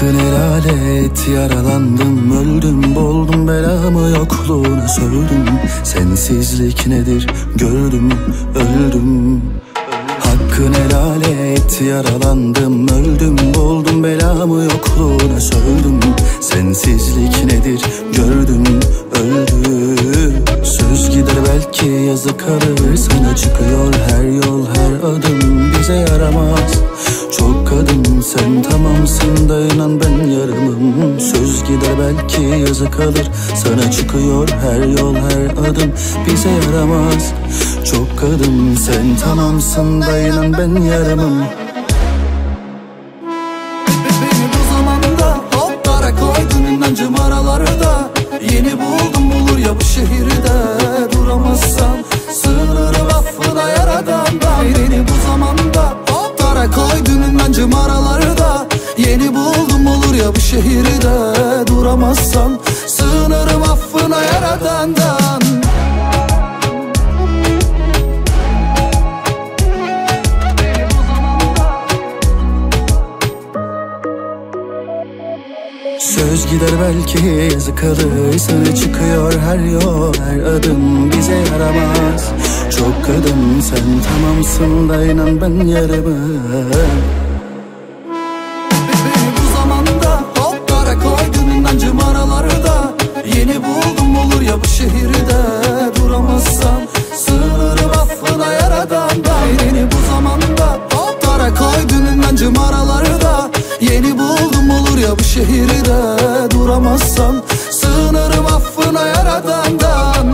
Hakkını helal et. Yaralandım, öldüm, boğuldum, belamı yokluğuna sövdüm. Sensizlik nedir gördüm, öldüm. Hakkını helal et. Yaralandım, öldüm, boğuldum, belamı yokluğuna sövdüm. Sensizlik nedir gördüm, öldüm. Söz gider belki, yazı kalır, sana çıkıyor her yol, her adım bize yaramaz. Çok kadın sen tamamsın da inan ben yarımım. Söz gider belki, yazı kalır, sana çıkıyor her yol, her adım bize yaramaz. Çok kadın sen tamamsın da inan ben yarımım. Beni bu zamanda hoplara koydun inancım aralarda. Yeni buldum bulur ya bu şehirde. Duramazsam sığınırım affına yaradandan. Beni bu zamanda hoplara koydun inancım aralarda. Yeni buldum olur ya bu şehirde. Duramazsam sığınırım affına yaradandan. Söz gider belki, yazı kalır, sana çıkıyor her yol, her adım bize yaramaz. Çok kadın sen tamamsın da inan ben yarımım. Beni bu zamanda hoplara koydun inancım aralarda. Yeni buldum olur ya bu şehirde. Duramazsam sığınırım affına yaradandan. Beni bu zamanda hoplara koydun inancım aralarda. Yeni buldum olur ya bu şehirde. Duramazsam sığınırım affına yaradandan.